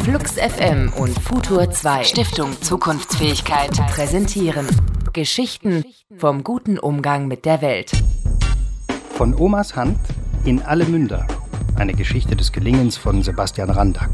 Flux FM und Futur 2 Stiftung Zukunftsfähigkeit präsentieren Geschichten vom guten Umgang mit der Welt. Von Omas Hand in alle Münder. Eine Geschichte des Gelingens von Sebastian Randack.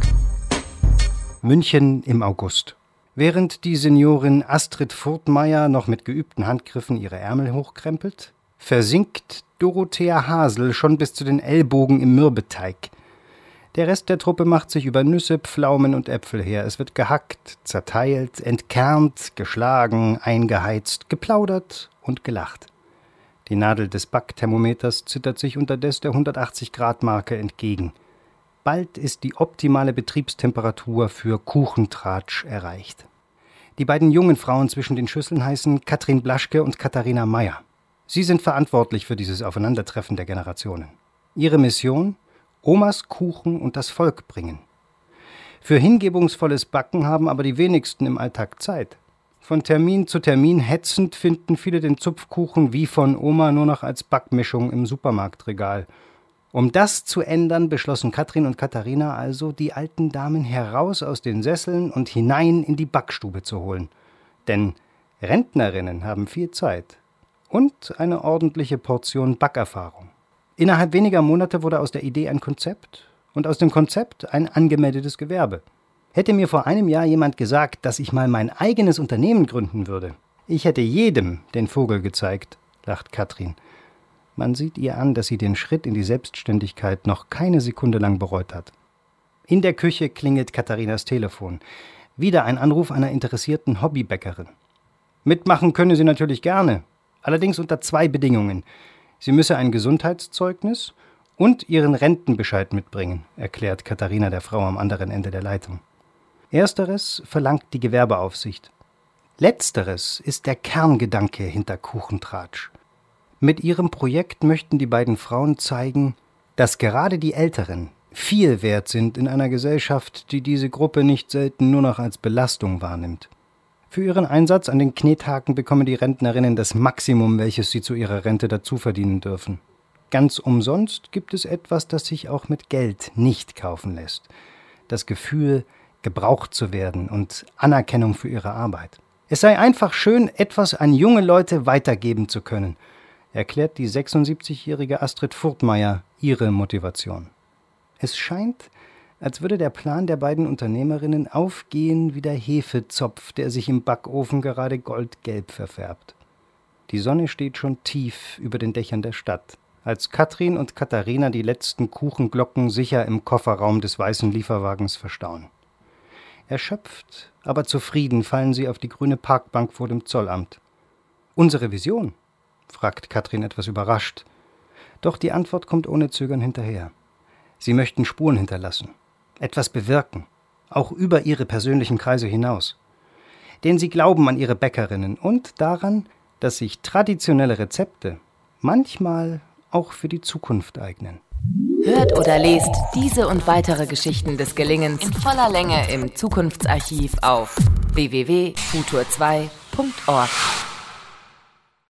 München im August. Während die Seniorin Astrid Furtmeier noch mit geübten Handgriffen ihre Ärmel hochkrempelt, versinkt Dorothea Hasel schon bis zu den Ellbogen im Mürbeteig. Der Rest der Truppe macht sich über Nüsse, Pflaumen und Äpfel her. Es wird gehackt, zerteilt, entkernt, geschlagen, eingeheizt, geplaudert und gelacht. Die Nadel des Backthermometers zittert sich unterdes der 180-Grad-Marke entgegen. Bald ist die optimale Betriebstemperatur für Kuchentratsch erreicht. Die beiden jungen Frauen zwischen den Schüsseln heißen Katrin Blaschke und Katharina Meyer. Sie sind verantwortlich für dieses Aufeinandertreffen der Generationen. Ihre Mission: Omas Kuchen und das Volk bringen. Für hingebungsvolles Backen haben aber die wenigsten im Alltag Zeit. Von Termin zu Termin hetzend finden viele den Zupfkuchen wie von Oma nur noch als Backmischung im Supermarktregal. Um das zu ändern, beschlossen Katrin und Katharina also, die alten Damen heraus aus den Sesseln und hinein in die Backstube zu holen. Denn Rentnerinnen haben viel Zeit und eine ordentliche Portion Backerfahrung. Innerhalb weniger Monate wurde aus der Idee ein Konzept und aus dem Konzept ein angemeldetes Gewerbe. Hätte mir vor einem Jahr jemand gesagt, dass ich mal mein eigenes Unternehmen gründen würde, ich hätte jedem den Vogel gezeigt, lacht Katrin. Man sieht ihr an, dass sie den Schritt in die Selbstständigkeit noch keine Sekunde lang bereut hat. In der Küche klingelt Katharinas Telefon. Wieder ein Anruf einer interessierten Hobbybäckerin. Mitmachen könne sie natürlich gerne, allerdings unter 2 Bedingungen. Sie müsse ein Gesundheitszeugnis und ihren Rentenbescheid mitbringen, erklärt Katharina der Frau am anderen Ende der Leitung. Ersteres verlangt die Gewerbeaufsicht. Letzteres ist der Kerngedanke hinter Kuchentratsch. Mit ihrem Projekt möchten die beiden Frauen zeigen, dass gerade die Älteren viel wert sind in einer Gesellschaft, die diese Gruppe nicht selten nur noch als Belastung wahrnimmt. Für ihren Einsatz an den Knethaken bekommen die Rentnerinnen das Maximum, welches sie zu ihrer Rente dazu verdienen dürfen. Ganz umsonst gibt es etwas, das sich auch mit Geld nicht kaufen lässt. Das Gefühl, gebraucht zu werden und Anerkennung für ihre Arbeit. Es sei einfach schön, etwas an junge Leute weitergeben zu können, erklärt die 76-jährige Astrid Furtmeier ihre Motivation. Es scheint, als würde der Plan der beiden Unternehmerinnen aufgehen wie der Hefezopf, der sich im Backofen gerade goldgelb verfärbt. Die Sonne steht schon tief über den Dächern der Stadt, als Katrin und Katharina die letzten Kuchenglocken sicher im Kofferraum des weißen Lieferwagens verstauen. Erschöpft, aber zufrieden fallen sie auf die grüne Parkbank vor dem Zollamt. »Unsere Vision?« fragt Katrin etwas überrascht. Doch die Antwort kommt ohne Zögern hinterher. Sie möchten Spuren hinterlassen, etwas bewirken, auch über ihre persönlichen Kreise hinaus. Denn sie glauben an ihre Bäckerinnen und daran, dass sich traditionelle Rezepte manchmal auch für die Zukunft eignen. Hört oder lest diese und weitere Geschichten des Gelingens in voller Länge im Zukunftsarchiv auf www.futur2.org.